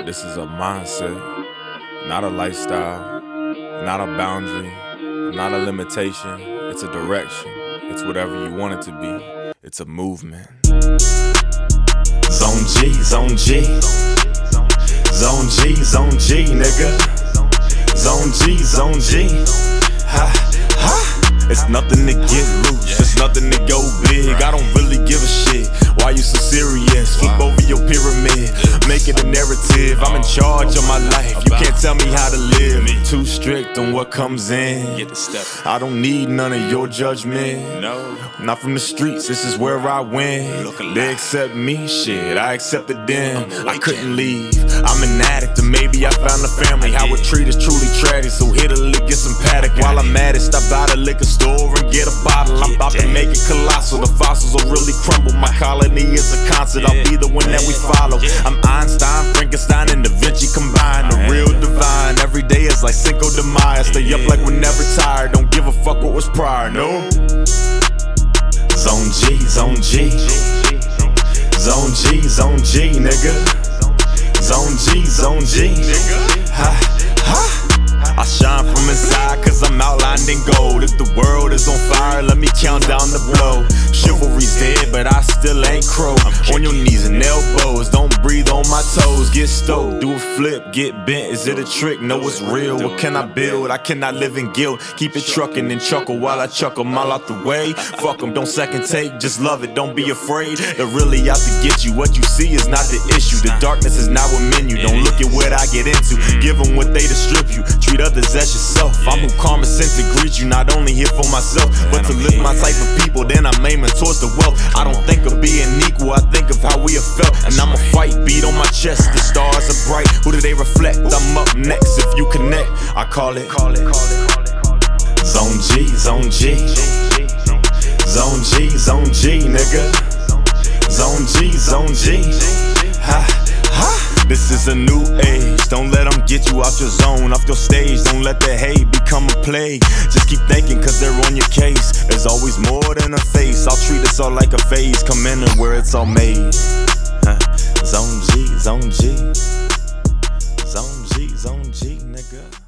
This is a mindset, not a lifestyle, not a boundary, not a limitation. It's a direction. It's whatever you want it to be. It's a movement. Zone G, Zone G. Zone G, Zone G, nigga. Zone G, Zone G. Ha, ha. It's nothing to get loose, it's nothing to go big. I don't really give a shit. Why you so serious? Flip over your pyramid, make it a narrative. I'm in charge of my life, you can't tell me how to live. Too strict on what comes in. I don't need none of your judgment. Not from the streets, this is where I win. They accept me, shit, I accepted them. I couldn't leave, I'm an addict, or maybe I found a family. How a treat is truly tragic, so hit a lick, get some paddock. While I'm at it, stop by the liquor store and get a bottle. I'm about to make it colossal, the fossils will really crumble. My colony is a concert, I'll be the one that we follow. I'm Einstein, Frankenstein, and Da Vinci combined. The real divine, every day is like Cinco de Mayo. Stay up like we're never tired, don't give a fuck what was prior, no. Zone G, Zone G. Zone G, Zone G, nigga. Zone G, Zone G. Ha, ha. I shine from inside cause I'm outlined in gold. If the world is on fire, let me count down the blow. Chivalry's dead, but I still ain't crow. On your knees and elbows, don't breathe on my toes. Get stoked, do a flip, get bent. Is it a trick? No, it's real. What can I build? I cannot live in guilt. Keep it trucking and chuckle while I chuck 'em all out the way. Fuck 'em, don't second take, just love it, don't be afraid. They're really out to get you. What you see is not the issue. The darkness is not what menu. Don't look at what I get into. Give 'em what they distribute. Treat others as yourself. I'm who karma sent to greet you. Not only here for myself, but to lift my type of people. Then I'm aiming towards the wealth. I don't think of being equal, I think of how we have felt. And I'ma fight, beat on my chest. The stars are bright, who do they reflect? I'm up next, if you connect, I call it Zone G, Zone G. Zone G, Zone G, nigga. Zone G, Zone G. Ha, ha. This is a new age, don't let them get you out your zone, off your stage. Don't let the hate become a plague. Just keep thinking cause they're on your case. There's always more than a face. I'll treat this all like a phase. Come in and where it's all made. Zone G, Zone G. Zone G, Zone G, nigga.